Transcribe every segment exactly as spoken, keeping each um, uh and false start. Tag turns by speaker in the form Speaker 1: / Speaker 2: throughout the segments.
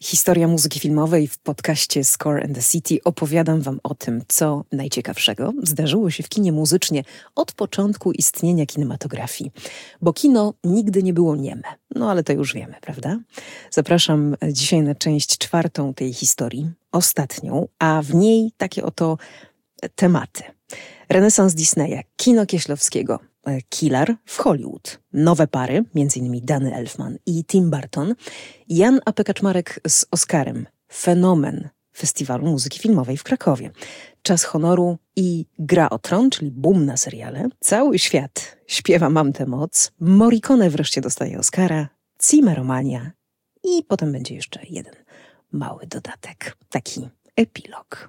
Speaker 1: Historia muzyki filmowej w podcaście Score and the City opowiadam wam o tym, co najciekawszego zdarzyło się w kinie muzycznie od początku istnienia kinematografii. Bo kino nigdy nie było nieme. No ale to już wiemy, prawda? Zapraszam dzisiaj na część czwartą tej historii, ostatnią, a w niej takie oto tematy. Renesans Disneya, kino Kieślowskiego, Killer w Hollywood, nowe pary, między innymi Danny Elfman i Tim Burton, Jan A P. Kaczmarek z Oscarem, fenomen Festiwalu Muzyki Filmowej w Krakowie, Czas honoru i Gra o Tron, czyli boom na seriale, cały świat śpiewa Mam tę moc, Morricone wreszcie dostaje Oscara, Zimmermania i potem będzie jeszcze jeden mały dodatek, taki epilog.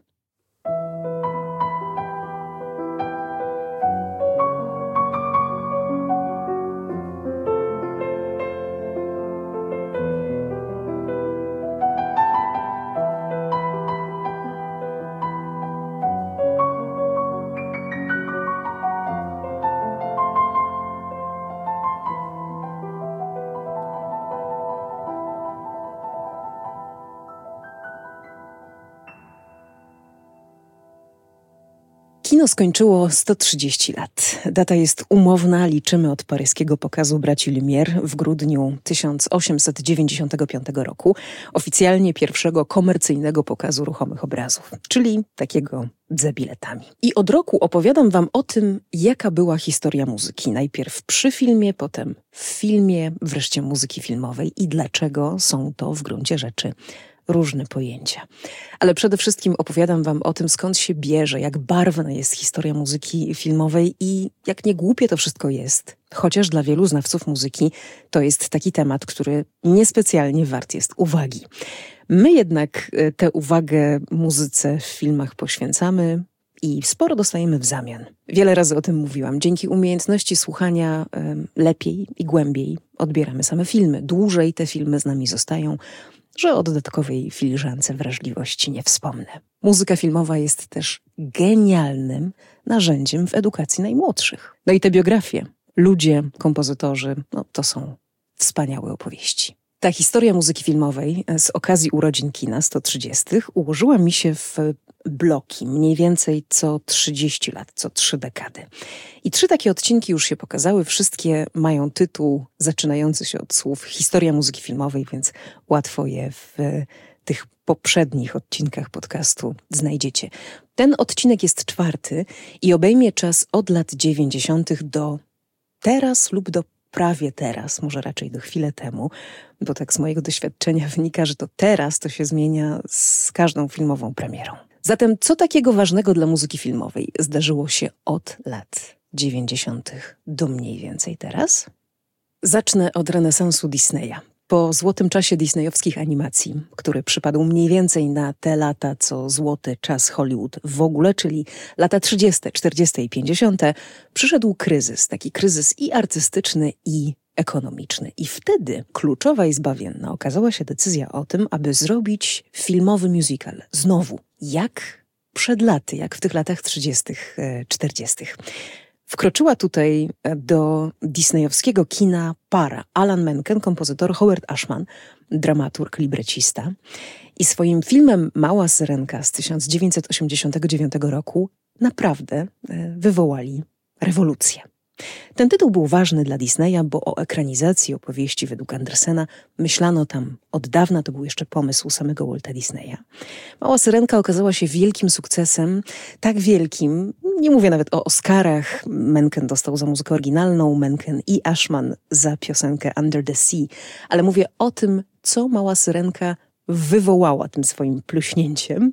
Speaker 1: Kino skończyło sto trzydzieści lat. Data jest umowna, liczymy od paryskiego pokazu braci Lumière w grudniu tysiąc osiemset dziewięćdziesiątego piątego roku, oficjalnie pierwszego komercyjnego pokazu ruchomych obrazów, czyli takiego za biletami. I od roku opowiadam wam o tym, jaka była historia muzyki. Najpierw przy filmie, potem w filmie, wreszcie muzyki filmowej i dlaczego są to w gruncie rzeczy różne pojęcia. Ale przede wszystkim opowiadam wam o tym, skąd się bierze, jak barwna jest historia muzyki filmowej i jak niegłupie to wszystko jest. Chociaż dla wielu znawców muzyki to jest taki temat, który niespecjalnie wart jest uwagi. My jednak tę uwagę muzyce w filmach poświęcamy i sporo dostajemy w zamian. Wiele razy o tym mówiłam. Dzięki umiejętności słuchania y, lepiej i głębiej odbieramy same filmy. Dłużej te filmy z nami zostają, że o dodatkowej filiżance wrażliwości nie wspomnę. Muzyka filmowa jest też genialnym narzędziem w edukacji najmłodszych. No i te biografie, ludzie, kompozytorzy, no to są wspaniałe opowieści. Ta historia muzyki filmowej z okazji urodzin kina sto trzydziestych ułożyła mi się w bloki, mniej więcej co trzydzieści lat, co trzy dekady. I trzy takie odcinki już się pokazały, wszystkie mają tytuł zaczynający się od słów historia muzyki filmowej, więc łatwo je w tych poprzednich odcinkach podcastu znajdziecie. Ten odcinek jest czwarty i obejmie czas od lat dziewięćdziesiątych do teraz lub do prawie teraz, może raczej do chwilę temu, bo tak z mojego doświadczenia wynika, że to teraz to się zmienia z każdą filmową premierą. Zatem co takiego ważnego dla muzyki filmowej zdarzyło się od lat dziewięćdziesiątych do mniej więcej teraz? Zacznę od renesansu Disneya. Po złotym czasie disneyowskich animacji, który przypadł mniej więcej na te lata, co złoty czas Hollywood w ogóle, czyli lata trzydzieste, czterdzieste i pięćdziesiąte, przyszedł kryzys, taki kryzys i artystyczny, i ekonomiczny. I wtedy kluczowa i zbawienna okazała się decyzja o tym, aby zrobić filmowy musical. Znowu, jak przed laty, jak w tych latach trzydziestych, czterdziestych. Wkroczyła tutaj do disneyowskiego kina para. Alan Menken, kompozytor, Howard Ashman, dramaturg, librecista. I swoim filmem Mała Syrenka z tysiąc dziewięćset osiemdziesiątego dziewiątego roku naprawdę wywołali rewolucję. Ten tytuł był ważny dla Disneya, bo o ekranizacji opowieści według Andersena myślano tam od dawna, to był jeszcze pomysł samego Walta Disneya. Mała Syrenka okazała się wielkim sukcesem, tak wielkim, nie mówię nawet o Oscarach, Menken dostał za muzykę oryginalną, Menken i Ashman za piosenkę Under the Sea, ale mówię o tym, co Mała Syrenka wywołała tym swoim pluśnięciem,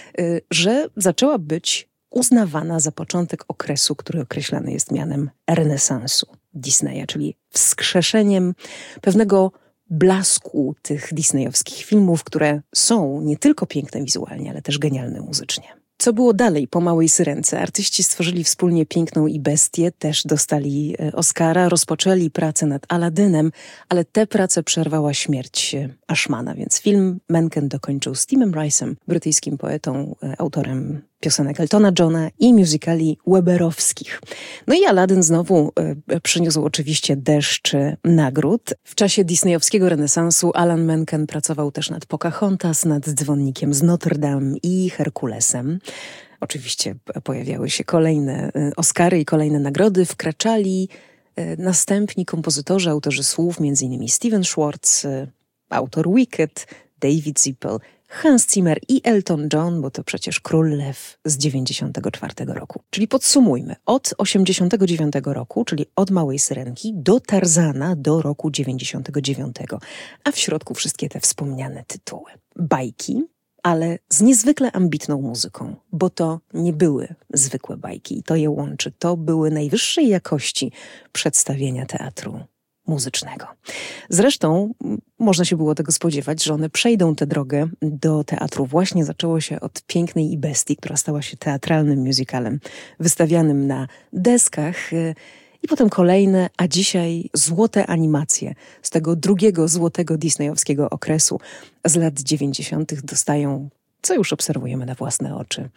Speaker 1: że zaczęła być uznawana za początek okresu, który określany jest mianem renesansu Disneya, czyli wskrzeszeniem pewnego blasku tych disneyowskich filmów, które są nie tylko piękne wizualnie, ale też genialne muzycznie. Co było dalej po Małej Syrence? Artyści stworzyli wspólnie Piękną i Bestię, też dostali Oscara, rozpoczęli pracę nad Aladynem, ale tę pracę przerwała śmierć Ashmana, więc film Menken dokończył z Timem Rice'em, brytyjskim poetą, autorem piosenek Eltona Johna i musicali weberowskich. No i Aladdin znowu y, przyniósł oczywiście deszcz nagród. W czasie disneyowskiego renesansu Alan Menken pracował też nad Pocahontas, nad Dzwonnikiem z Notre Dame i Herkulesem. Oczywiście pojawiały się kolejne y, Oscary i kolejne nagrody. Wkraczali y, następni kompozytorzy, autorzy słów, między innymi Steven Schwartz, y, autor Wicked, David Zippel, Hans Zimmer i Elton John, bo to przecież Król Lew z dziewięćdziesiątego czwartego roku. Czyli podsumujmy, od osiemdziesiątego dziewiątego roku, czyli od Małej Syrenki do Tarzana do roku dziewięćdziesiątego dziewiątego, a w środku wszystkie te wspomniane tytuły. Bajki, ale z niezwykle ambitną muzyką, bo to nie były zwykłe bajki i to je łączy. To były najwyższej jakości przedstawienia teatru muzycznego. Zresztą można się było tego spodziewać, że one przejdą tę drogę do teatru. Właśnie zaczęło się od Pięknej i Bestii, która stała się teatralnym musicalem wystawianym na deskach i potem kolejne, a dzisiaj złote animacje z tego drugiego złotego disneyowskiego okresu z lat dziewięćdziesiątych dostają, co już obserwujemy na własne oczy,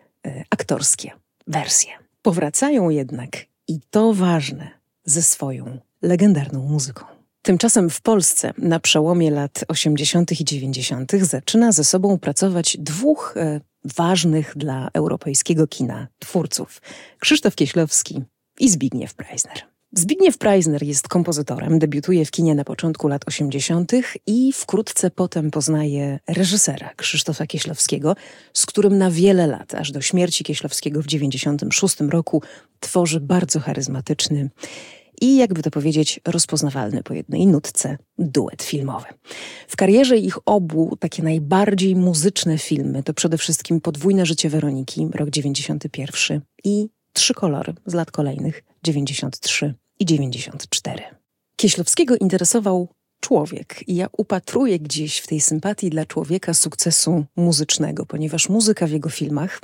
Speaker 1: aktorskie wersje. Powracają jednak, i to ważne, ze swoją legendarną muzyką. Tymczasem w Polsce na przełomie lat osiemdziesiątych i dziewięćdziesiątych zaczyna ze sobą pracować dwóch e, ważnych dla europejskiego kina twórców. Krzysztof Kieślowski i Zbigniew Preisner. Zbigniew Preisner jest kompozytorem, debiutuje w kinie na początku lat osiemdziesiątych i wkrótce potem poznaje reżysera Krzysztofa Kieślowskiego, z którym na wiele lat, aż do śmierci Kieślowskiego w dziewięćdziesiątym szóstym roku, tworzy bardzo charyzmatyczny i, jakby to powiedzieć, rozpoznawalny po jednej nutce duet filmowy. W karierze ich obu takie najbardziej muzyczne filmy to przede wszystkim Podwójne życie Weroniki, rok dziewięćdziesiąty pierwszy i Trzy kolory z lat kolejnych, dziewięćdziesiąt trzy i dziewięćdziesiąt cztery. Kieślowskiego interesował człowiek i ja upatruję gdzieś w tej sympatii dla człowieka sukcesu muzycznego, ponieważ muzyka w jego filmach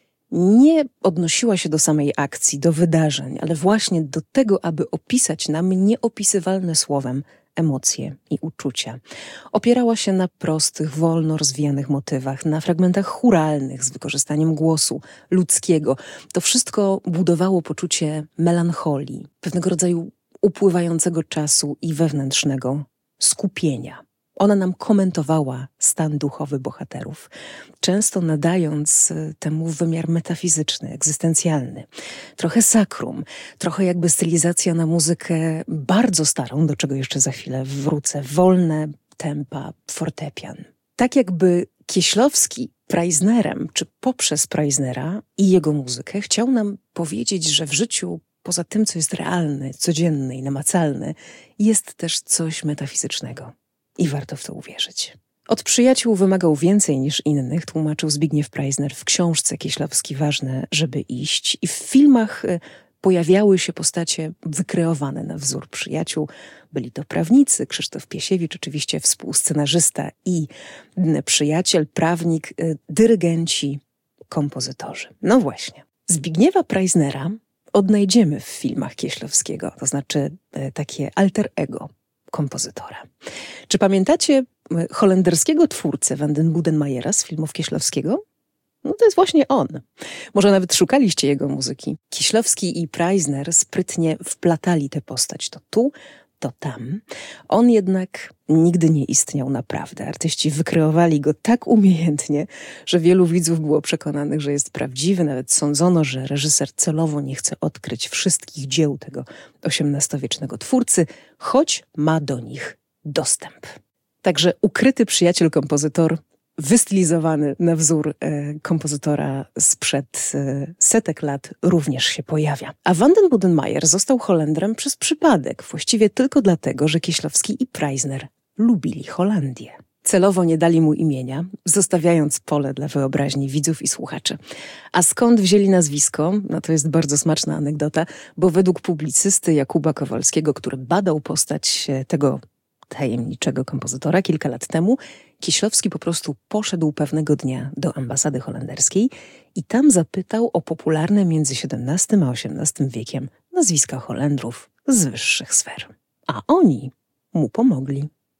Speaker 1: nie odnosiła się do samej akcji, do wydarzeń, ale właśnie do tego, aby opisać nam nieopisywalne słowem emocje i uczucia. Opierała się na prostych, wolno rozwijanych motywach, na fragmentach chóralnych z wykorzystaniem głosu ludzkiego. To wszystko budowało poczucie melancholii, pewnego rodzaju upływającego czasu i wewnętrznego skupienia. Ona nam komentowała stan duchowy bohaterów, często nadając temu wymiar metafizyczny, egzystencjalny. Trochę sakrum, trochę jakby stylizacja na muzykę bardzo starą, do czego jeszcze za chwilę wrócę, wolne tempa, fortepian. Tak jakby Kieślowski Preisnerem, czy poprzez Preisnera i jego muzykę chciał nam powiedzieć, że w życiu poza tym, co jest realne, codzienne i namacalne, jest też coś metafizycznego. I warto w to uwierzyć. Od przyjaciół wymagał więcej niż innych, tłumaczył Zbigniew Preisner w książce Kieślowski Ważne, żeby iść. I w filmach pojawiały się postacie wykreowane na wzór przyjaciół. Byli to prawnicy, Krzysztof Piesiewicz, oczywiście współscenarzysta i przyjaciel, prawnik, dyrygenci, kompozytorzy. No właśnie. Zbigniewa Preisnera odnajdziemy w filmach Kieślowskiego, to znaczy takie alter ego kompozytora. Czy pamiętacie holenderskiego twórcę Van den Budenmayera z filmów Kieślowskiego? No to jest właśnie on. Może nawet szukaliście jego muzyki. Kieślowski i Preisner sprytnie wplatali tę postać to tu, to tam. On jednak nigdy nie istniał naprawdę. Artyści wykreowali go tak umiejętnie, że wielu widzów było przekonanych, że jest prawdziwy. Nawet sądzono, że reżyser celowo nie chce odkryć wszystkich dzieł tego osiemnastowiecznego twórcy, choć ma do nich dostęp. Także ukryty przyjaciel kompozytor, wystylizowany na wzór e, kompozytora sprzed e, setek lat, również się pojawia. A Van den Budenmayer został Holendrem przez przypadek, właściwie tylko dlatego, że Kieślowski i Preisner lubili Holandię. Celowo nie dali mu imienia, zostawiając pole dla wyobraźni widzów i słuchaczy. A skąd wzięli nazwisko? No to jest bardzo smaczna anegdota, bo według publicysty Jakuba Kowalskiego, który badał postać tego tajemniczego kompozytora kilka lat temu, Kieślowski po prostu poszedł pewnego dnia do ambasady holenderskiej i tam zapytał o popularne między siedemnastym a osiemnastym wiekiem nazwiska Holendrów z wyższych sfer. A oni mu pomogli.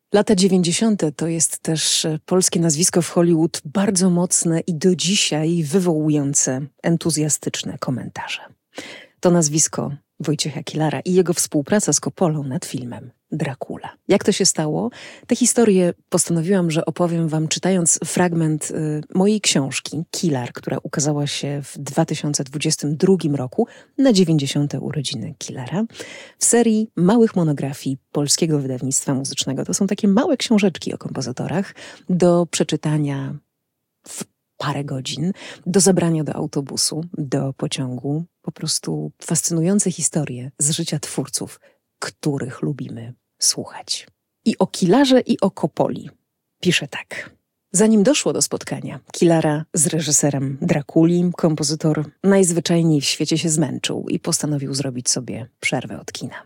Speaker 1: Lata dziewięćdziesiąte to jest też polskie nazwisko w Hollywood bardzo mocne i do dzisiaj wywołujące entuzjastyczne komentarze. To nazwisko Wojciecha Kilara i jego współpraca z Coppolą nad filmem Dracula. Jak to się stało? Tę historię postanowiłam, że opowiem wam czytając fragment y, mojej książki Kilar, która ukazała się w dwa tysiące dwudziestym drugim roku na dziewięćdziesiąte urodziny Kilara w serii małych monografii Polskiego Wydawnictwa Muzycznego. To są takie małe książeczki o kompozytorach do przeczytania w parę godzin, do zabrania do autobusu, do pociągu. Po prostu fascynujące historie z życia twórców, których lubimy słuchać. I o Kilarze, i o Coppoli pisze tak. Zanim doszło do spotkania Kilara z reżyserem Drakuli, kompozytor najzwyczajniej w świecie się zmęczył i postanowił zrobić sobie przerwę od kina.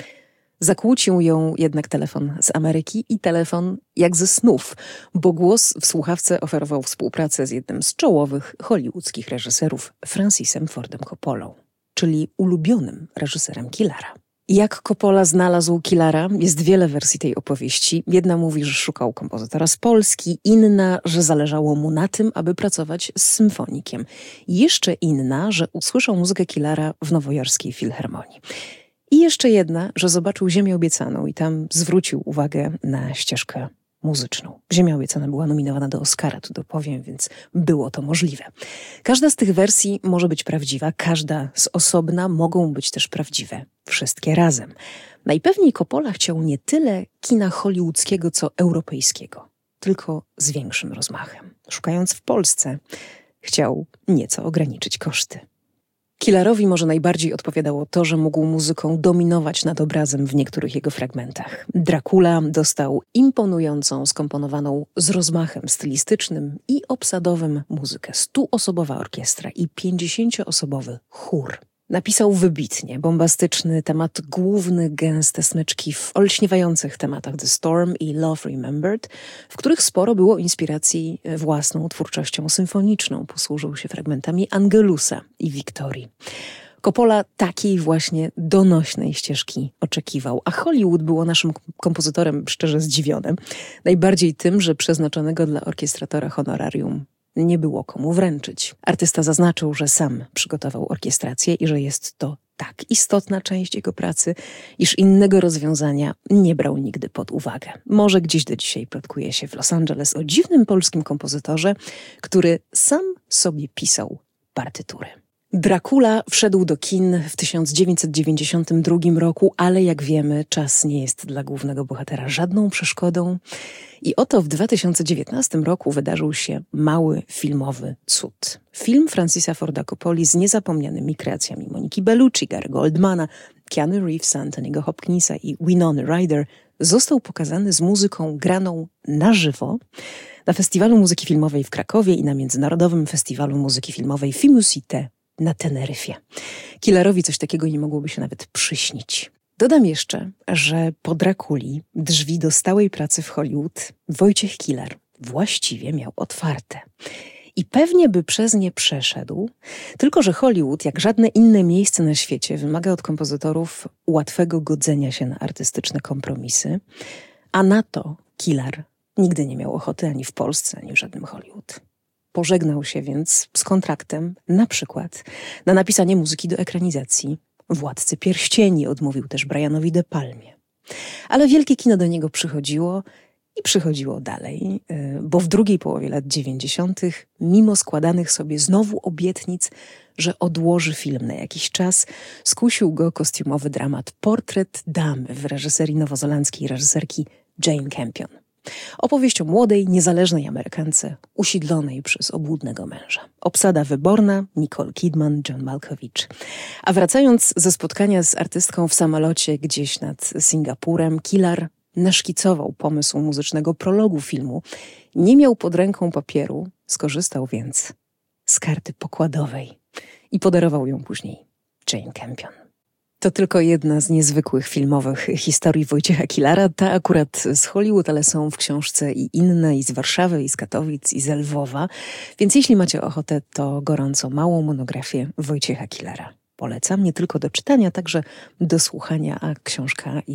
Speaker 1: Zakłócił ją jednak telefon z Ameryki i telefon jak ze snów, bo głos w słuchawce oferował współpracę z jednym z czołowych hollywoodzkich reżyserów, Francisem Fordem Coppolą, czyli ulubionym reżyserem Kilara. Jak Coppola znalazł Kilara? Jest wiele wersji tej opowieści. Jedna mówi, że szukał kompozytora z Polski, inna, że zależało mu na tym, aby pracować z symfonikiem. Jeszcze inna, że usłyszał muzykę Kilara w nowojorskiej filharmonii. I jeszcze jedna, że zobaczył Ziemię Obiecaną i tam zwrócił uwagę na ścieżkę muzyczną. Ziemia Obiecana była nominowana do Oscara, tu dopowiem, więc było to możliwe. Każda z tych wersji może być prawdziwa, każda z osobna mogą być też prawdziwe. Wszystkie razem. Najpewniej Coppola chciał nie tyle kina hollywoodzkiego, co europejskiego, tylko z większym rozmachem. Szukając w Polsce, chciał nieco ograniczyć koszty. Kilarowi może najbardziej odpowiadało to, że mógł muzyką dominować nad obrazem w niektórych jego fragmentach. Dracula dostał imponującą, skomponowaną z rozmachem stylistycznym i obsadowym muzykę. Stuosobowa orkiestra i pięćdziesięcioosobowy chór. Napisał wybitnie, bombastyczny temat główny, gęste smyczki w olśniewających tematach The Storm i Love Remembered, w których sporo było inspiracji własną twórczością symfoniczną. Posłużył się fragmentami Angelusa i Wiktorii. Coppola takiej właśnie donośnej ścieżki oczekiwał, a Hollywood było naszym kompozytorem szczerze zdziwionym. Najbardziej tym, że przeznaczonego dla orkiestratora honorarium nie było komu wręczyć. Artysta zaznaczył, że sam przygotował orkiestrację i że jest to tak istotna część jego pracy, iż innego rozwiązania nie brał nigdy pod uwagę. Może gdzieś do dzisiaj plotkuje się w Los Angeles o dziwnym polskim kompozytorze, który sam sobie pisał partytury. Dracula wszedł do kin w tysiąc dziewięćset dziewięćdziesiątym drugim roku, ale jak wiemy, czas nie jest dla głównego bohatera żadną przeszkodą. I oto w dwa tysiące dziewiętnastym roku wydarzył się mały filmowy cud. Film Francisa Forda Coppoli z niezapomnianymi kreacjami Moniki Bellucci, Gary'ego Oldmana, Keanu Reevesa, Anthony'ego Hopkinsa i Winony Ryder został pokazany z muzyką graną na żywo na Festiwalu Muzyki Filmowej w Krakowie i na Międzynarodowym Festiwalu Muzyki Filmowej Fimusite na Teneryfie. Kilarowi coś takiego nie mogłoby się nawet przyśnić. Dodam jeszcze, że po Drakuli drzwi do stałej pracy w Hollywood Wojciech Kilar właściwie miał otwarte. I pewnie by przez nie przeszedł, tylko że Hollywood, jak żadne inne miejsce na świecie, wymaga od kompozytorów łatwego godzenia się na artystyczne kompromisy, a na to Kilar nigdy nie miał ochoty ani w Polsce, ani w żadnym Hollywood. Pożegnał się więc z kontraktem na przykład na napisanie muzyki do ekranizacji Władcy Pierścieni, odmówił też Brianowi De Palmie. Ale wielkie kino do niego przychodziło i przychodziło dalej, bo w drugiej połowie lat dziewięćdziesiątych, mimo składanych sobie znowu obietnic, że odłoży film na jakiś czas, skusił go kostiumowy dramat Portret Damy w reżyserii nowozelandzkiej reżyserki Jane Campion. Opowieść o młodej, niezależnej Amerykance usidlonej przez obłudnego męża. Obsada wyborna, Nicole Kidman, John Malkovich. A wracając ze spotkania z artystką w samolocie gdzieś nad Singapurem, Kilar naszkicował pomysł muzycznego prologu filmu. Nie miał pod ręką papieru, skorzystał więc z karty pokładowej i podarował ją później Jane Campion. To tylko jedna z niezwykłych filmowych historii Wojciecha Kilara. Ta akurat z Hollywood, ale są w książce i inne, i z Warszawy, i z Katowic, i z Lwowa. Więc jeśli macie ochotę, to gorąco małą monografię Wojciecha Kilara polecam. Nie tylko do czytania, także do słuchania, a książka jest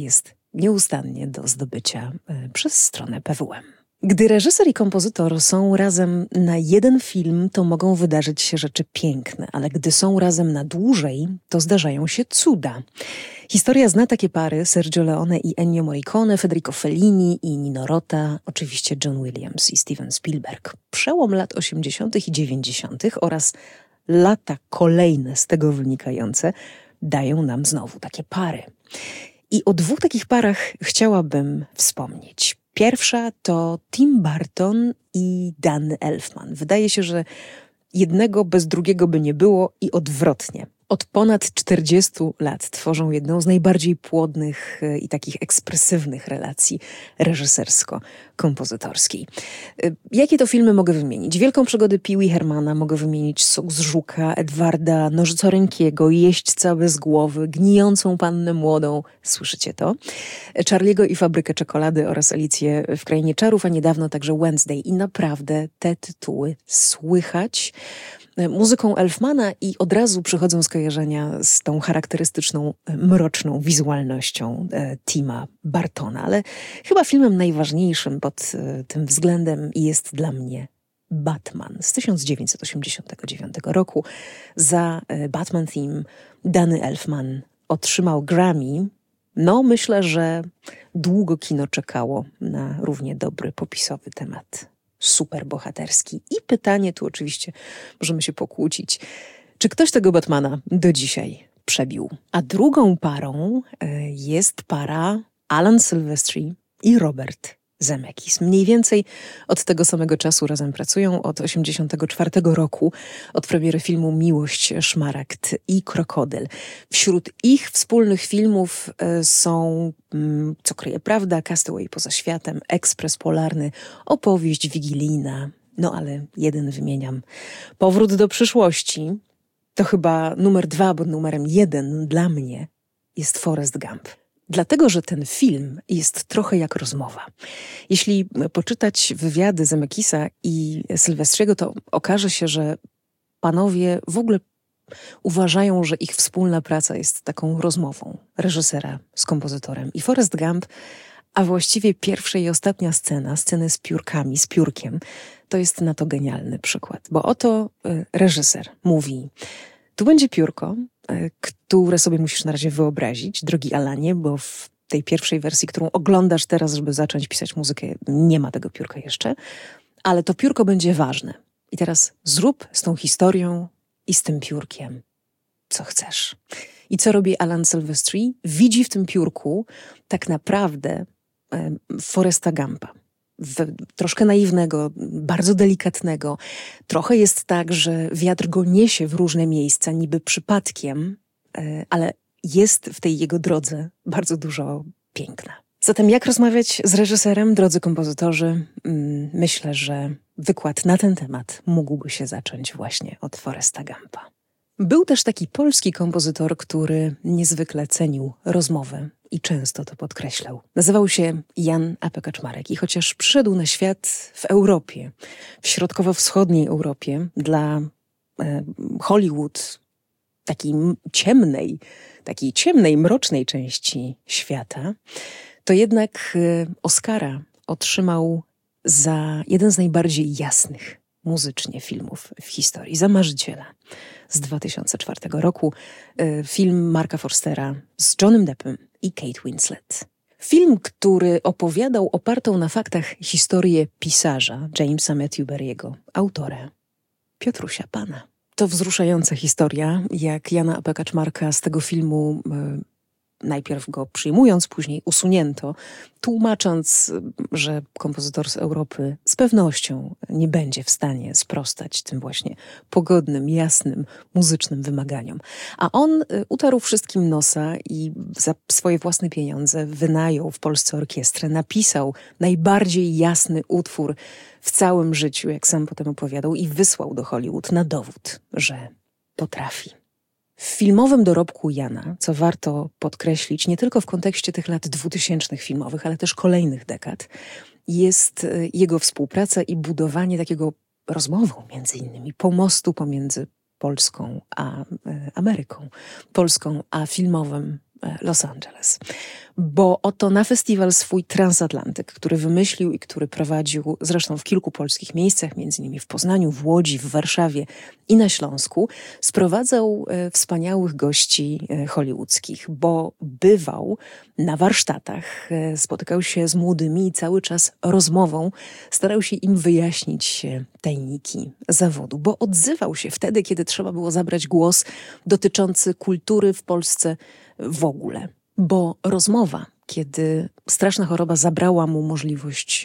Speaker 1: nieustannie do zdobycia przez stronę P W M. Gdy reżyser i kompozytor są razem na jeden film, to mogą wydarzyć się rzeczy piękne, ale gdy są razem na dłużej, to zdarzają się cuda. Historia zna takie pary: Sergio Leone i Ennio Morricone, Federico Fellini i Nino Rota, oczywiście John Williams i Steven Spielberg. Przełom lat osiemdziesiątych i dziewięćdziesiątych oraz lata kolejne z tego wynikające dają nam znowu takie pary. I o dwóch takich parach chciałabym wspomnieć. Pierwsza to Tim Burton i Danny Elfman. Wydaje się, że jednego bez drugiego by nie było i odwrotnie. Od ponad czterdziestu lat tworzą jedną z najbardziej płodnych i takich ekspresywnych relacji reżysersko-kompozytorskiej. Jakie to filmy mogę wymienić? Wielką przygodę Pee-wee Hermana, mogę wymienić Sok z żuka, Edwarda Nożycorękiego, Jeźdźca bez głowy, Gnijącą pannę młodą, słyszycie to? Charlie'ego i Fabrykę czekolady oraz Alicję w Krainie czarów, a niedawno także Wednesday. I naprawdę te tytuły słychać muzyką Elfmana i od razu przychodzą skojarzenia z tą charakterystyczną, mroczną wizualnością e, Tima Burtona. Ale chyba filmem najważniejszym pod e, tym względem jest dla mnie Batman z tysiąc dziewięćset osiemdziesiątego dziewiątego roku. Za e, Batman Theme Danny Elfman otrzymał Grammy. No, myślę, że długo kino czekało na równie dobry popisowy temat. Superbohaterski. I pytanie tu oczywiście możemy się pokłócić, czy ktoś tego Batmana do dzisiaj przebił. A drugą parą jest para Alan Silvestri i Robert Zemeckis. Mniej więcej od tego samego czasu razem pracują, od osiemdziesiątego czwartego roku, od premiery filmu Miłość, Szmaragd i Krokodyl. Wśród ich wspólnych filmów są Co kryje prawda, Castaway poza światem, Ekspres polarny, Opowieść wigilijna, no ale jeden wymieniam. Powrót do przyszłości to chyba numer dwa, bo numerem jeden dla mnie jest Forrest Gump. Dlatego, że ten film jest trochę jak rozmowa. Jeśli poczytać wywiady Zemeckisa i Silvestriego, to okaże się, że panowie w ogóle uważają, że ich wspólna praca jest taką rozmową reżysera z kompozytorem. I Forrest Gump, a właściwie pierwsza i ostatnia scena, sceny z piórkami, z piórkiem, to jest na to genialny przykład. Bo oto reżyser mówi: tu będzie piórko, które sobie musisz na razie wyobrazić, drogi Alanie, bo w tej pierwszej wersji, którą oglądasz teraz, żeby zacząć pisać muzykę, nie ma tego piórka jeszcze, ale to piórko będzie ważne. I teraz zrób z tą historią i z tym piórkiem co chcesz. I co robi Alan Silvestri? Widzi w tym piórku tak naprawdę e, Forresta Gumpa. W, troszkę naiwnego, bardzo delikatnego. Trochę jest tak, że wiatr go niesie w różne miejsca, niby przypadkiem, e, ale jest w tej jego drodze bardzo dużo piękna. Zatem jak rozmawiać z reżyserem, drodzy kompozytorzy? Myślę, że wykład na ten temat mógłby się zacząć właśnie od Forresta Gumpa. Był też taki polski kompozytor, który niezwykle cenił rozmowę i często to podkreślał. Nazywał się Jan Apek Kaczmarek i chociaż przyszedł na świat w Europie, w środkowo-wschodniej Europie, dla e, Hollywood, takiej ciemnej, takiej ciemnej, mrocznej części świata, to jednak Oscara otrzymał za jeden z najbardziej jasnych muzycznie filmów w historii, za Marzyciela z dwa tysiące czwartego roku, film Marka Forstera z Johnnym Deppem i Kate Winslet. Film, który opowiadał opartą na faktach historię pisarza Jamesa Matthew Barry'ego, autora Piotrusia Pana. To wzruszająca historia, jak Jana Apeka Kaczmarka z tego filmu najpierw go przyjmując, później usunięto, tłumacząc, że kompozytor z Europy z pewnością nie będzie w stanie sprostać tym właśnie pogodnym, jasnym, muzycznym wymaganiom. A on utarł wszystkim nosa i za swoje własne pieniądze wynajął w Polsce orkiestrę, napisał najbardziej jasny utwór w całym życiu, jak sam potem opowiadał, i wysłał do Hollywood na dowód, że potrafi. W filmowym dorobku Jana, co warto podkreślić nie tylko w kontekście tych lat dwutysięcznych filmowych, ale też kolejnych dekad, jest jego współpraca i budowanie takiego rozmową, między innymi, pomostu pomiędzy Polską a Ameryką, Polską a filmowym Los Angeles. bo oto na festiwal swój Transatlantyk, który wymyślił i który prowadził zresztą w kilku polskich miejscach, między innymi w Poznaniu, w Łodzi, w Warszawie i na Śląsku, sprowadzał e, wspaniałych gości e, hollywoodzkich, bo bywał na warsztatach, e, spotykał się z młodymi i cały czas rozmową starał się im wyjaśnić e, tajniki zawodu, bo odzywał się wtedy, kiedy trzeba było zabrać głos dotyczący kultury w Polsce w ogóle. Bo rozmowa, kiedy straszna choroba zabrała mu możliwość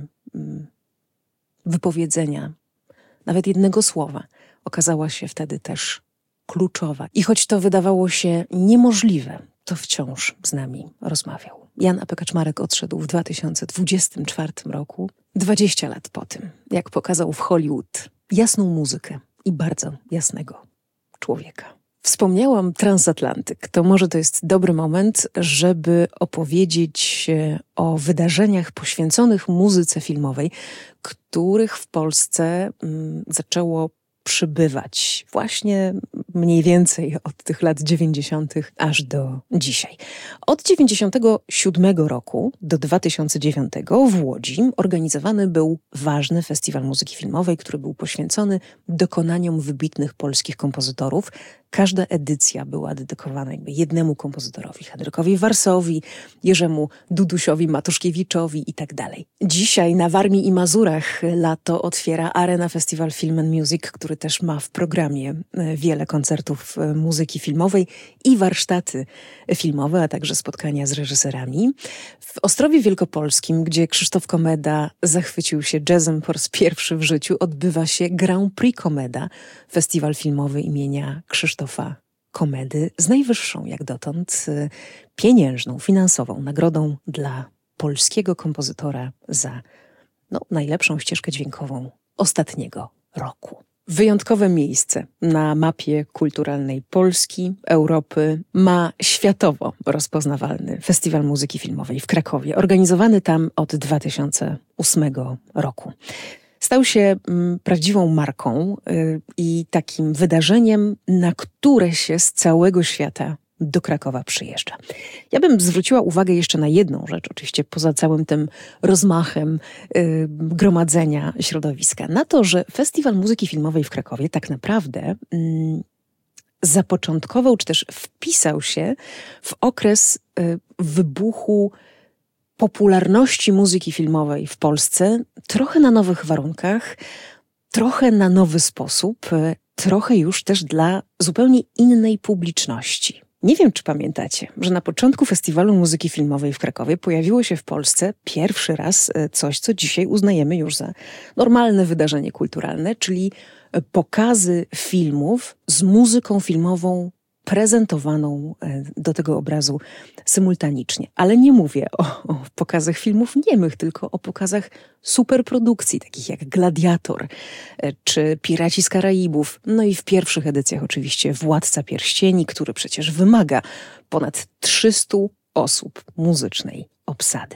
Speaker 1: wypowiedzenia nawet jednego słowa, okazała się wtedy też kluczowa. I choć to wydawało się niemożliwe, to wciąż z nami rozmawiał. Jan Apek Kaczmarek odszedł w dwa tysiące dwudziestym czwartym roku, dwadzieścia lat po tym, jak pokazał w Hollywood jasną muzykę i bardzo jasnego człowieka. Wspomniałam Transatlantyk. To może to jest dobry moment, żeby opowiedzieć o wydarzeniach poświęconych muzyce filmowej, których w Polsce mm, zaczęło przybywać właśnie mniej więcej od tych lat dziewięćdziesiątych aż do dzisiaj. Od dziewięćdziesiątego siódmego roku do dwa tysiące dziewiątego w Łodzi organizowany był ważny festiwal muzyki filmowej, który był poświęcony dokonaniom wybitnych polskich kompozytorów. Każda edycja była dedykowana jakby jednemu kompozytorowi, Henrykowi Warsowi, Jerzemu Dudusiowi Matuszkiewiczowi i tak dalej. Dzisiaj na Warmii i Mazurach lato otwiera Arena Festival Film and Music, który też ma w programie wiele koncertów muzyki filmowej i warsztaty filmowe, a także spotkania z reżyserami. W Ostrowie Wielkopolskim, gdzie Krzysztof Komeda zachwycił się jazzem po raz pierwszy w życiu, odbywa się Grand Prix Komeda, festiwal filmowy imienia Krzysztofa Komedy z najwyższą jak dotąd pieniężną, finansową nagrodą dla polskiego kompozytora za no, najlepszą ścieżkę dźwiękową ostatniego roku. Wyjątkowe miejsce na mapie kulturalnej Polski, Europy ma światowo rozpoznawalny Festiwal Muzyki Filmowej w Krakowie, organizowany tam od dwa tysiące ósmego roku. Stał się m, prawdziwą marką y, i takim wydarzeniem, na które się z całego świata do Krakowa przyjeżdża. Ja bym zwróciła uwagę jeszcze na jedną rzecz, oczywiście poza całym tym rozmachem y, gromadzenia środowiska, na to, że Festiwal Muzyki Filmowej w Krakowie tak naprawdę y, zapoczątkował, czy też wpisał się w okres y, wybuchu popularności muzyki filmowej w Polsce, trochę na nowych warunkach, trochę na nowy sposób, y, trochę już też dla zupełnie innej publiczności. Nie wiem, czy pamiętacie, że na początku Festiwalu Muzyki Filmowej w Krakowie pojawiło się w Polsce pierwszy raz coś, co dzisiaj uznajemy już za normalne wydarzenie kulturalne, czyli pokazy filmów z muzyką filmową prezentowaną do tego obrazu symultanicznie. Ale nie mówię o, o pokazach filmów niemych, tylko o pokazach superprodukcji, takich jak Gladiator czy Piraci z Karaibów. No i w pierwszych edycjach oczywiście Władca Pierścieni, który przecież wymaga ponad trzystu osób muzycznej obsady.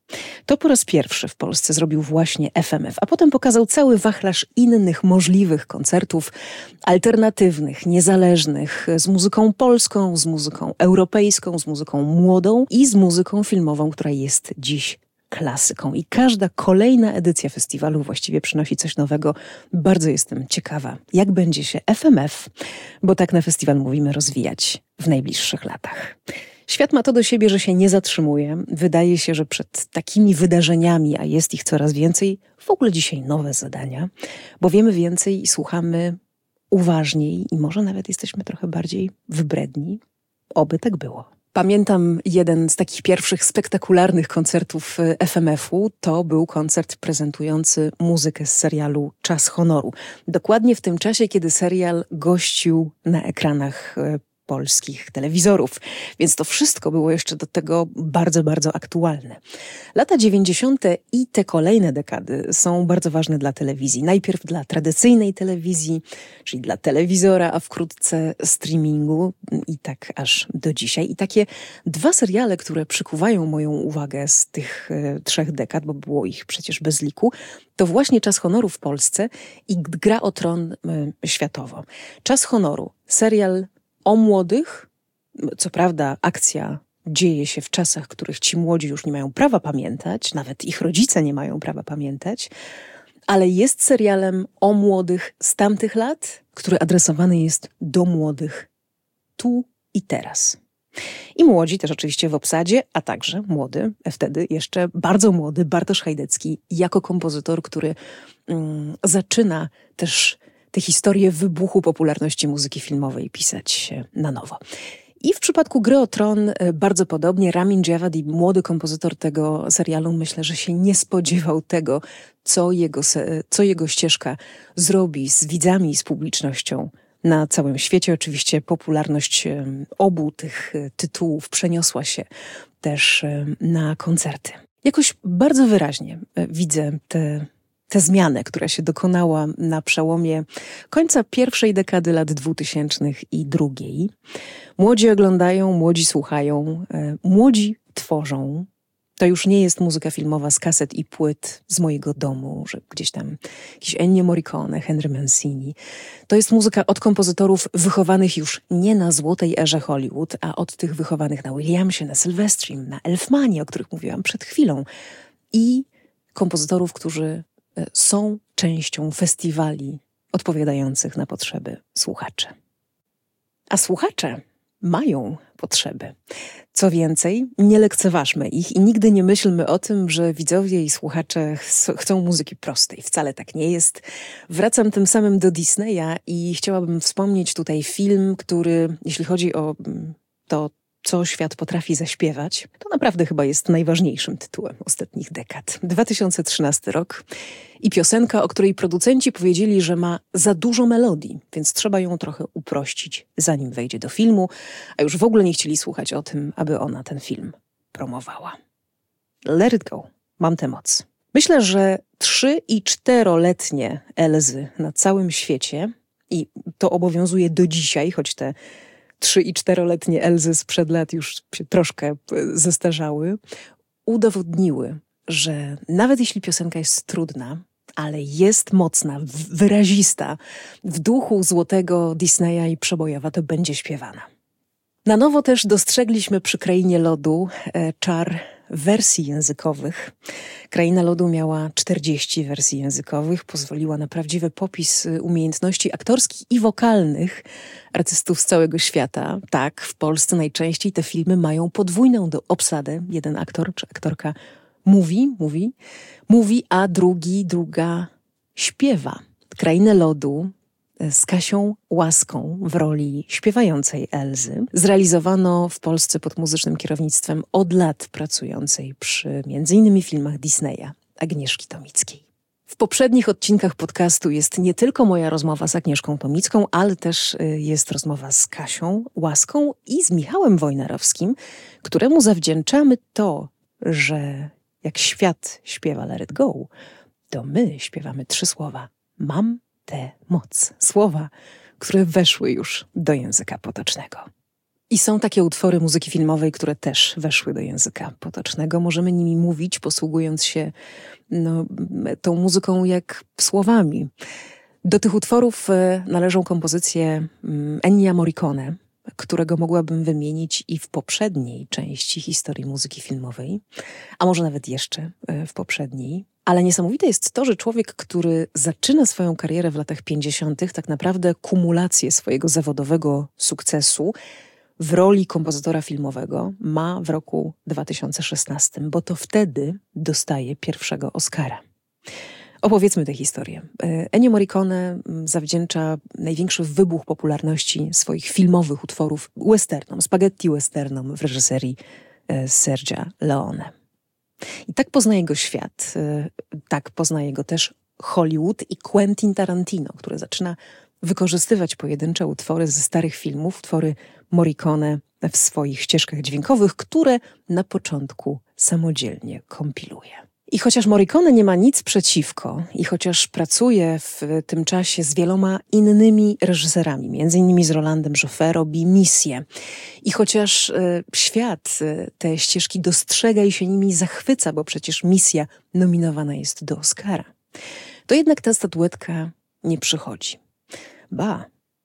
Speaker 1: To po raz pierwszy w Polsce zrobił właśnie F M F, a potem pokazał cały wachlarz innych możliwych koncertów alternatywnych, niezależnych, z muzyką polską, z muzyką europejską, z muzyką młodą i z muzyką filmową, która jest dziś klasyką. I każda kolejna edycja festiwalu właściwie przynosi coś nowego. Bardzo jestem ciekawa, jak będzie się F M F, bo tak na festiwal mówimy, rozwijać w najbliższych latach. Świat ma to do siebie, że się nie zatrzymuje. Wydaje się, że przed takimi wydarzeniami, a jest ich coraz więcej, w ogóle dzisiaj nowe zadania, bo wiemy więcej i słuchamy uważniej i może nawet jesteśmy trochę bardziej wybredni. Oby tak było. Pamiętam jeden z takich pierwszych spektakularnych koncertów F M F-u. To był koncert prezentujący muzykę z serialu Czas Honoru. Dokładnie w tym czasie, kiedy serial gościł na ekranach polskich telewizorów. Więc to wszystko było jeszcze do tego bardzo, bardzo aktualne. Lata dziewięćdziesiąte i te kolejne dekady są bardzo ważne dla telewizji. Najpierw dla tradycyjnej telewizji, czyli dla telewizora, a wkrótce streamingu i tak aż do dzisiaj. I takie dwa seriale, które przykuwają moją uwagę z tych e, trzech dekad, bo było ich przecież bez liku, to właśnie Czas Honoru w Polsce i Gra o Tron e, światowo. Czas Honoru, serial o młodych, co prawda akcja dzieje się w czasach, których ci młodzi już nie mają prawa pamiętać, nawet ich rodzice nie mają prawa pamiętać, ale jest serialem o młodych z tamtych lat, który adresowany jest do młodych tu i teraz. I młodzi też oczywiście w obsadzie, a także młody, wtedy jeszcze bardzo młody Bartosz Hajdecki jako kompozytor, który mm, zaczyna też tę historię wybuchu popularności muzyki filmowej pisać na nowo. I w przypadku Gry o Tron bardzo podobnie. Ramin Djawadi, młody kompozytor tego serialu, myślę, że się nie spodziewał tego, co jego, co jego ścieżka zrobi z widzami i z publicznością na całym świecie. Oczywiście popularność obu tych tytułów przeniosła się też na koncerty. Jakoś bardzo wyraźnie widzę tę tę zmianę, która się dokonała na przełomie końca pierwszej dekady lat dwutysięcznych i drugiej. Młodzi oglądają, młodzi słuchają, młodzi tworzą. To już nie jest muzyka filmowa z kaset i płyt z mojego domu, że gdzieś tam jakiś Ennio Morricone, Henry Mancini. To jest muzyka od kompozytorów wychowanych już nie na złotej erze Hollywood, a od tych wychowanych na Williamsie, na Silvestrim, na Elfmanie, o których mówiłam przed chwilą. I kompozytorów, którzy są częścią festiwali odpowiadających na potrzeby słuchaczy. A słuchacze mają potrzeby. Co więcej, nie lekceważmy ich i nigdy nie myślmy o tym, że widzowie i słuchacze ch- chcą muzyki prostej. Wcale tak nie jest. Wracam tym samym do Disneya i chciałabym wspomnieć tutaj film, który, jeśli chodzi o to, co świat potrafi zaśpiewać, to naprawdę chyba jest najważniejszym tytułem ostatnich dekad. dwa tysiące trzynasty rok i piosenka, o której producenci powiedzieli, że ma za dużo melodii, więc trzeba ją trochę uprościć, zanim wejdzie do filmu, a już w ogóle nie chcieli słuchać o tym, aby ona ten film promowała. Let it go. Mam tę moc. Myślę, że trzy- i czteroletnie Elzy na całym świecie, i to obowiązuje do dzisiaj, choć te trzy- i czteroletnie Elzy sprzed lat już się troszkę zestarzały, udowodniły, że nawet jeśli piosenka jest trudna, ale jest mocna, wyrazista, w duchu złotego Disneya i przebojowa, to będzie śpiewana. Na nowo też dostrzegliśmy przy Krainie Lodu e, czar wersji językowych. Kraina Lodu miała czterdzieści wersji językowych, pozwoliła na prawdziwy popis umiejętności aktorskich i wokalnych artystów z całego świata. Tak, w Polsce najczęściej te filmy mają podwójną do obsadę. Jeden aktor czy aktorka mówi, mówi, mówi, a drugi, druga śpiewa. Krainę Lodu z Kasią Łaską w roli śpiewającej Elzy zrealizowano w Polsce pod muzycznym kierownictwem od lat pracującej przy między innymi filmach Disneya Agnieszki Tomickiej. W poprzednich odcinkach podcastu jest nie tylko moja rozmowa z Agnieszką Tomicką, ale też jest rozmowa z Kasią Łaską i z Michałem Wojnarowskim, któremu zawdzięczamy to, że jak świat śpiewa Let it go, to my śpiewamy trzy słowa. Mam tę moc. Słowa, które weszły już do języka potocznego. I są takie utwory muzyki filmowej, które też weszły do języka potocznego. Możemy nimi mówić, posługując się no, tą muzyką jak słowami. Do tych utworów należą kompozycje Ennio Morricone, którego mogłabym wymienić i w poprzedniej części historii muzyki filmowej, a może nawet jeszcze w poprzedniej. Ale niesamowite jest to, że człowiek, który zaczyna swoją karierę w latach pięćdziesiątych, tak naprawdę kumulację swojego zawodowego sukcesu w roli kompozytora filmowego ma w roku dwa tysiące szesnastym, bo to wtedy dostaje pierwszego Oscara. Opowiedzmy tę historię. Ennio Morricone zawdzięcza największy wybuch popularności swoich filmowych utworów westernom, spaghetti westernom w reżyserii Sergia Leone. I tak poznaje go świat, tak poznaje go też Hollywood i Quentin Tarantino, który zaczyna wykorzystywać pojedyncze utwory ze starych filmów, utwory Morricone w swoich ścieżkach dźwiękowych, które na początku samodzielnie kompiluje. I chociaż Morricone nie ma nic przeciwko i chociaż pracuje w tym czasie z wieloma innymi reżyserami, między innymi z Rolandem Joffé, robi misję. I chociaż y, świat y, te ścieżki dostrzega i się nimi zachwyca, bo przecież misja nominowana jest do Oscara, to jednak ta statuetka nie przychodzi. Ba,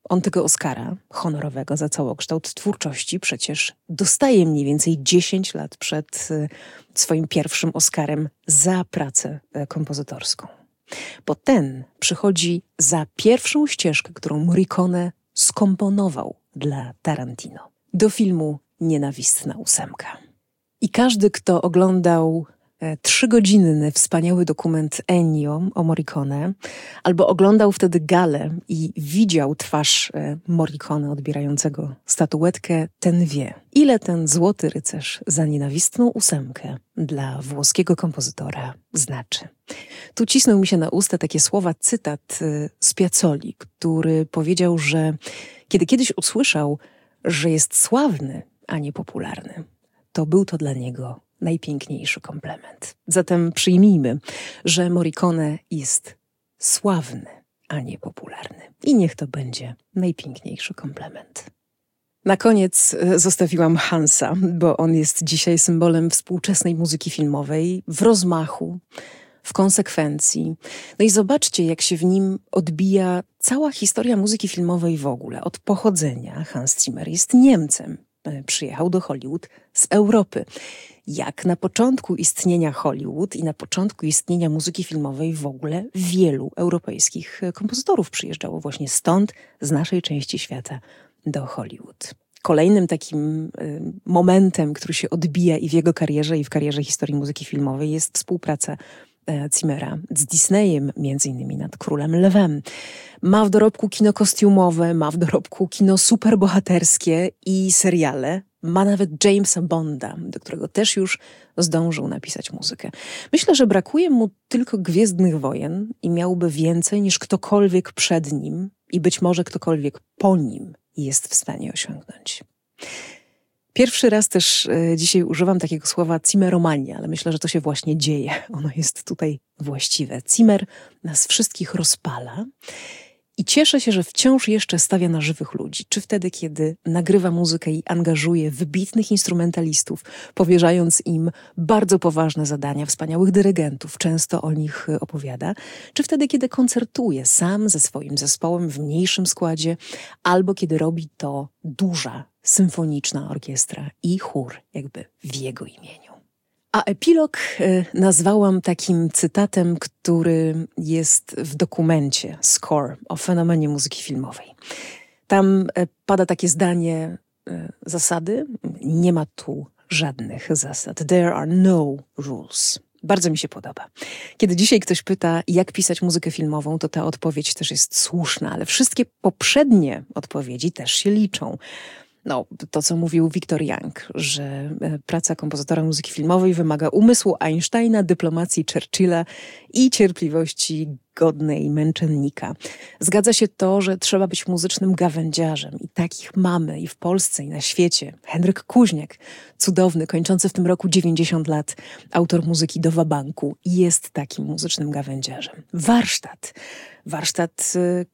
Speaker 1: On tego Oscara honorowego za całokształt twórczości przecież dostaje mniej więcej dziesięć lat przed swoim pierwszym Oscarem za pracę kompozytorską. Bo ten przychodzi za pierwszą ścieżkę, którą Morricone skomponował dla Tarantino do filmu Nienawistna ósemka. I każdy, kto oglądał trzygodzinny, wspaniały dokument Ennio o Morricone, albo oglądał wtedy galę i widział twarz Morricone odbierającego statuetkę, ten wie, ile ten Złoty Rycerz za Nienawistną ósemkę dla włoskiego kompozytora znaczy. Tu cisnął mi się na usta takie słowa, cytat z Piazzoli, który powiedział, że kiedy kiedyś usłyszał, że jest sławny, a nie popularny, to był to dla niego najpiękniejszy komplement. Zatem przyjmijmy, że Morricone jest sławny, a nie popularny. I niech to będzie najpiękniejszy komplement. Na koniec zostawiłam Hansa, bo on jest dzisiaj symbolem współczesnej muzyki filmowej w rozmachu, w konsekwencji. No i zobaczcie, jak się w nim odbija cała historia muzyki filmowej w ogóle. Od pochodzenia Hans Zimmer jest Niemcem. Przyjechał do Hollywood z Europy. Jak na początku istnienia Hollywood i na początku istnienia muzyki filmowej w ogóle wielu europejskich kompozytorów przyjeżdżało właśnie stąd, z naszej części świata, do Hollywood. Kolejnym takim y, momentem, który się odbija i w jego karierze, i w karierze historii muzyki filmowej, jest współpraca Zimmera z Disneyem, między innymi nad Królem Lwem. Ma w dorobku kino kostiumowe, ma w dorobku kino superbohaterskie i seriale. Ma nawet Jamesa Bonda, do którego też już zdążył napisać muzykę. Myślę, że brakuje mu tylko Gwiezdnych Wojen i miałby więcej niż ktokolwiek przed nim i być może ktokolwiek po nim jest w stanie osiągnąć. Pierwszy raz też e, dzisiaj używam takiego słowa Zimmeromania, ale myślę, że to się właśnie dzieje. Ono jest tutaj właściwe. Zimmer nas wszystkich rozpala i cieszę się, że wciąż jeszcze stawia na żywych ludzi. Czy wtedy, kiedy nagrywa muzykę i angażuje wybitnych instrumentalistów, powierzając im bardzo poważne zadania, wspaniałych dyrygentów, często o nich opowiada, czy wtedy, kiedy koncertuje sam ze swoim zespołem w mniejszym składzie, albo kiedy robi to duża, symfoniczna orkiestra i chór jakby w jego imieniu. A epilog nazwałam takim cytatem, który jest w dokumencie Score o fenomenie muzyki filmowej. Tam pada takie zdanie, zasady, nie ma tu żadnych zasad. There are no rules. Bardzo mi się podoba. Kiedy dzisiaj ktoś pyta, jak pisać muzykę filmową, to ta odpowiedź też jest słuszna, ale wszystkie poprzednie odpowiedzi też się liczą. No, to co mówił Victor Young, że praca kompozytora muzyki filmowej wymaga umysłu Einsteina, dyplomacji Churchilla i cierpliwości godnej męczennika. Zgadza się to, że trzeba być muzycznym gawędziarzem i takich mamy i w Polsce, i na świecie. Henryk Kuźniak, cudowny, kończący w tym roku dziewięćdziesiąt lat, autor muzyki do wabanku, jest takim muzycznym gawędziarzem. Warsztat. Warsztat,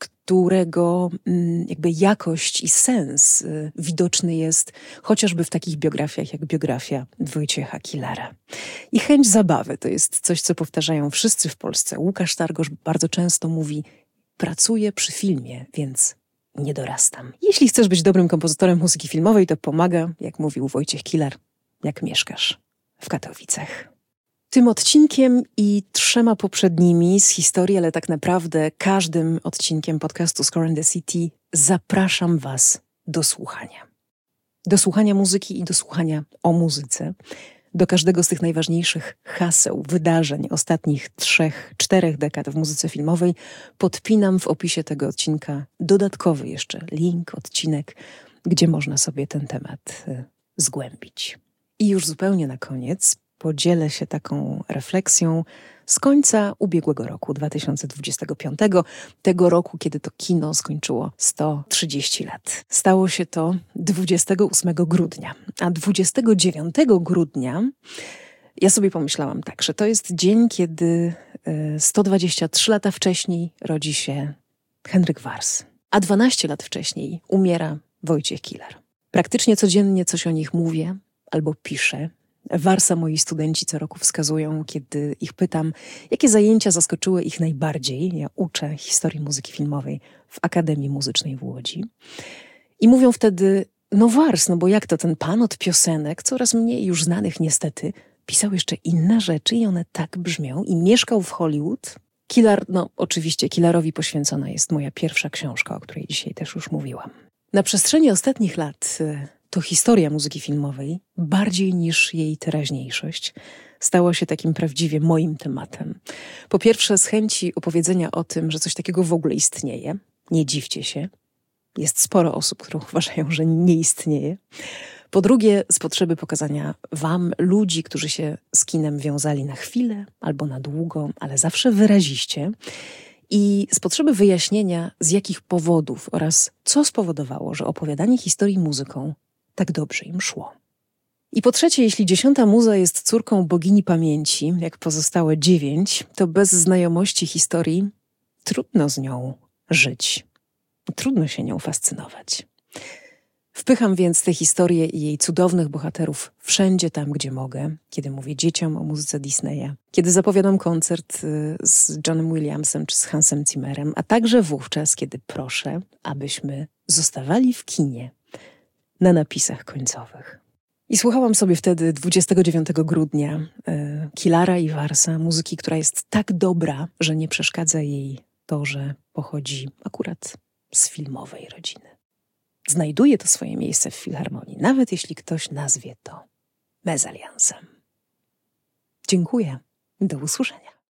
Speaker 1: którego jakby jakość i sens widoczny jest chociażby w takich biografiach jak biografia Wojciecha Killara. I chęć zabawy to jest coś, co powtarzają wszyscy w Polsce. Łukasz Targosz bardzo często mówi: pracuję przy filmie, więc nie dorastam. Jeśli chcesz być dobrym kompozytorem muzyki filmowej, to pomaga, jak mówił Wojciech Kilar, jak mieszkasz w Katowicach. Tym odcinkiem i trzema poprzednimi z historii, ale tak naprawdę każdym odcinkiem podcastu Score and the City zapraszam Was do słuchania. Do słuchania muzyki i do słuchania o muzyce. Do każdego z tych najważniejszych haseł, wydarzeń ostatnich trzech, czterech dekad w muzyce filmowej podpinam w opisie tego odcinka dodatkowy jeszcze link, odcinek, gdzie można sobie ten temat y, zgłębić. I już zupełnie na koniec podzielę się taką refleksją z końca ubiegłego roku, dwa tysiące dwudziestego piątego, tego roku, kiedy to kino skończyło sto trzydzieści lat. Stało się to dwudziestego ósmego grudnia, a dwudziestego dziewiątego grudnia ja sobie pomyślałam tak, że to jest dzień, kiedy sto dwadzieścia trzy lata wcześniej rodzi się Henryk Wars, a dwanaście lat wcześniej umiera Wojciech Kilar. Praktycznie codziennie coś o nich mówię albo piszę Warsa moi studenci co roku wskazują, kiedy ich pytam, jakie zajęcia zaskoczyły ich najbardziej. Ja uczę historii muzyki filmowej w Akademii Muzycznej w Łodzi. I mówią wtedy, no Wars, no bo jak to ten pan od piosenek, coraz mniej już znanych niestety, pisał jeszcze inne rzeczy i one tak brzmią i mieszkał w Hollywood. Kilar, no oczywiście Kilarowi poświęcona jest moja pierwsza książka, o której dzisiaj też już mówiłam. Na przestrzeni ostatnich lat to historia muzyki filmowej, bardziej niż jej teraźniejszość, stała się takim prawdziwie moim tematem. Po pierwsze z chęci opowiedzenia o tym, że coś takiego w ogóle istnieje. Nie dziwcie się. Jest sporo osób, które uważają, że nie istnieje. Po drugie, z potrzeby pokazania wam ludzi, którzy się z kinem wiązali na chwilę albo na długo, ale zawsze wyraziście. I z potrzeby wyjaśnienia, z jakich powodów oraz co spowodowało, że opowiadanie historii muzyką tak dobrze im szło. I po trzecie, jeśli dziesiąta muza jest córką bogini pamięci, jak pozostałe dziewięć, to bez znajomości historii trudno z nią żyć. Trudno się nią fascynować. Wpycham więc tę historię i jej cudownych bohaterów wszędzie tam, gdzie mogę, kiedy mówię dzieciom o muzyce Disneya, kiedy zapowiadam koncert z Johnem Williamsem czy z Hansem Zimmerem, a także wówczas, kiedy proszę, abyśmy zostawali w kinie na napisach końcowych. I słuchałam sobie wtedy dwudziestego dziewiątego grudnia y, Kilara i Warsa, muzyki, która jest tak dobra, że nie przeszkadza jej to, że pochodzi akurat z filmowej rodziny. Znajduje to swoje miejsce w filharmonii, nawet jeśli ktoś nazwie to mezaliansem. Dziękuję. Do usłyszenia.